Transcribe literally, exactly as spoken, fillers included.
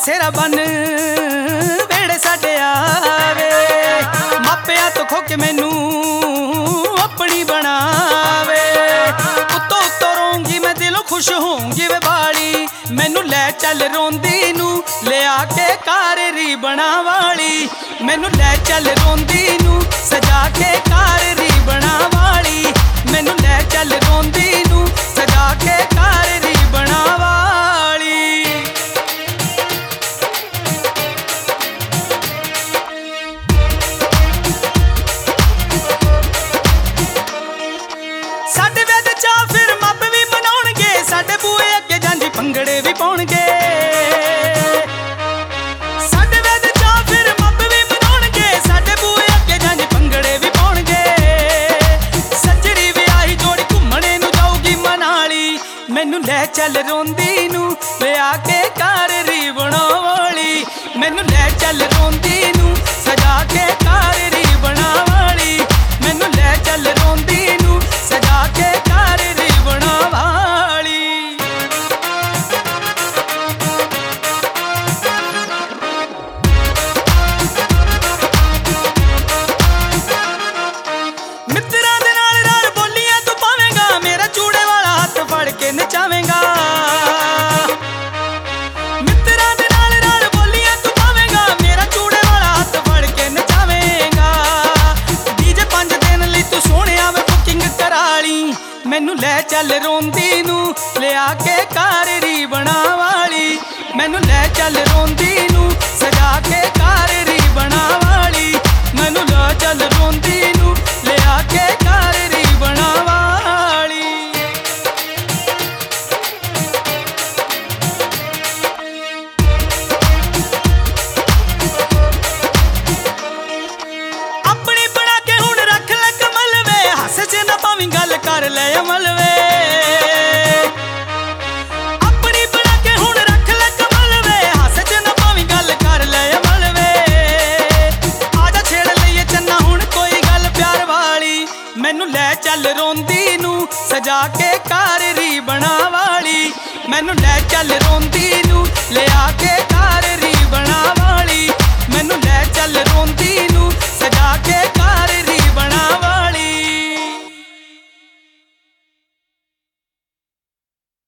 सेरा बन वेड़े साडे आवे, मापिया तो खो के मैनू अपनी बनावे। उत्तों उत्तों रोंगी मैं दिलों खुश होंगी वे बाली, मैनू लै चल रोंदी नू ले आके कारी बना वाली। मैनू लै चल रोंदी नू सजा के कारी बना वाली, मैनू लै चल रोंदी नू सजा के कारी बना वाली। साडे वेद चा फिर मप भी मनाउणगे, साडे बूए अगे जांजी भंगड़े भी पाउणगे। मैनू लै चल रोंदी नू ले आके कारी बना वाली, मैनू लै चल रोंदी नू सजा के कारी बना वाली, मैनू लै चल रोंदी नू सजा के कारी बना वाली। मित्तरां दे नाल नाल बोलियां तू पावेंगा, मेरा चूड़े वाला हाथ फड़ के नचावेंगा। मित्तरां दे नाल नाल बोलियां तू पावेंगा, मेरा चूड़े वाला हाथ फड़ के नचावेंगा। डीजे पंज दिन लई तू सोहणिया वे बुकिंग कराली, मैनू लै चल रोंदी नू ले आके कारी बना वाली, मैनू लै चल रोंदी नू सजा के कारी बना वाली, मैनू लै चल रोंदी नू ले आके कारी बना वाली। अपनी बना के हुण रख ले कमल वे, हस च ना पावीं गल कर ले अमल वे। अपनी बना के हुण रख ले कमल वे, हस च ना पावीं गल कर ले अमल वे। आजा छेड़ लईए चन्ना हुण कोई गल प्यार वाली, मैनू लै चल रोंदी नू सजा के कारी बना वाली, मैनू लै चल रोंदी